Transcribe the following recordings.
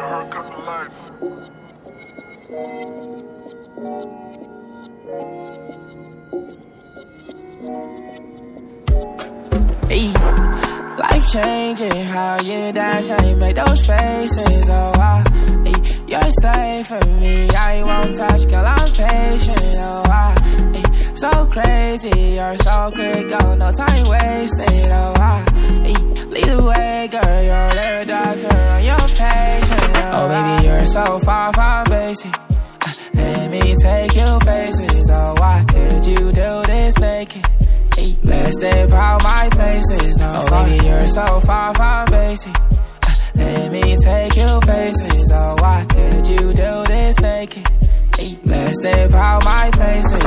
Your heart come to life. Hey, life changing, how you dance, how you make those faces. Oh, hey, you're safe for me, I won't touch, girl, I'm patient. Oh, hey, so crazy, you're so quick, oh, no time wasted. Oh, hey, lead the way, girl, you're the doctor, and you're patient. Oh, baby, you're so far from basic. Let me take you places. Oh, why could you do this naked? Let's step out my places. Oh, baby, you're so far from basic. Let me take you places. Oh, why could you do this naked? Let's step out my places.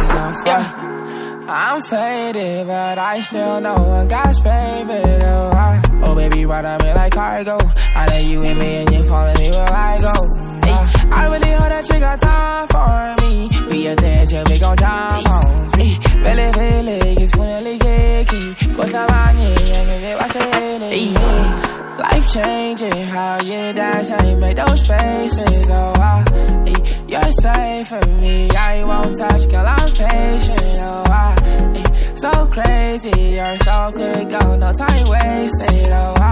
I'm faded, but I still know I'm God's favorite. Oh, baby, ride on me like cargo. I know you with me and you follow me where I go. I really hope that you got time for me. Be attention, we gon' jump on me. Really, it's finally kiki. Cosa bañe, and I say, life changing, how you dance, how you make those faces. Oh, you're safe for me, I won't touch, girl, I'm patient. Oh, so crazy, you're so quick, oh, no time wasted.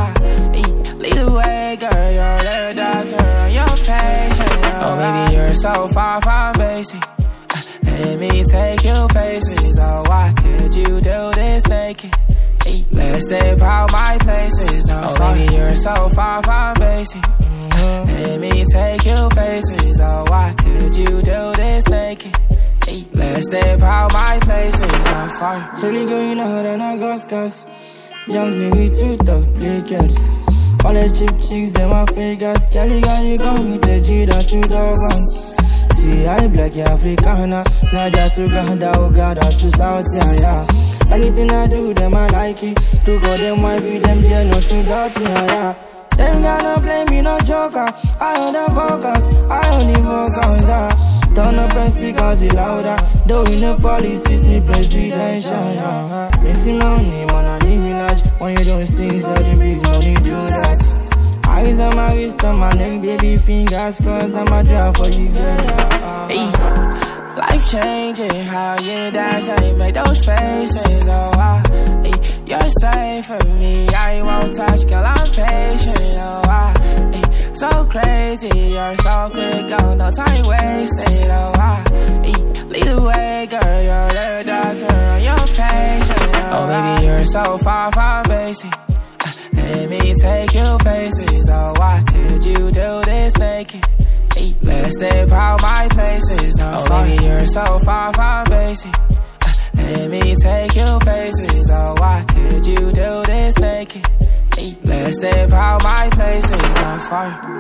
Oh, lead the way, girl, you're the doctor, and you're patient. Oh, baby, you're so far from basic. Let me take you places. Oh, why could you do this naked? Let's step out my places. Oh, baby, you're so far from basic. Let me take you places. Oh, why could you do this naked? Let's step out my places. I'm far. Really going hard and I got scars. Young niggas too talk, play girls. All the cheap chicks, them are fakers. Kelly got you gone with the G that you don't want. See, I black Africana, not just Uganda, Uganda to South, yeah. Anything I do, them I like it. To go them, I be them, yeah, no to doubt me, yeah. Them gonna blame me, no joker. I on the focus, I only focus, yeah. Turn up and speakers, it louder. Though in the politics, me presidential, yeah. Making money, man, I live in large. When you don't things, all the big money do that. Eyes on my wrist, on my neck, baby, fingers crossed, I'm a drive for you, girl. Hey, life changing, how you dance, how you make those faces. Oh, hey, you're safe for me, I won't touch, girl, I'm patient. Oh, hey, so crazy, you're so quick, oh, no time wasted. Oh, hey, lead the way, girl, you're the doctor, and you're patient. Oh, baby, you're so far from basic. Let me take you places. Oh, why could you do this naked? Let's step out my places. Oh, baby, you're so far from basic. Let me take you places. Oh, why could you do this naked? Let's step out my places. I'm far.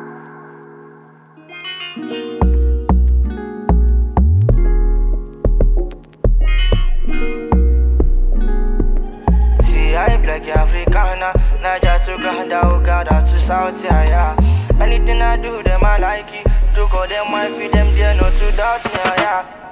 Black Africana, not just Uganda, Uganda to South, yeah. Anything I do, them I like it. To go them, I feed them, they know to doubt me, yeah.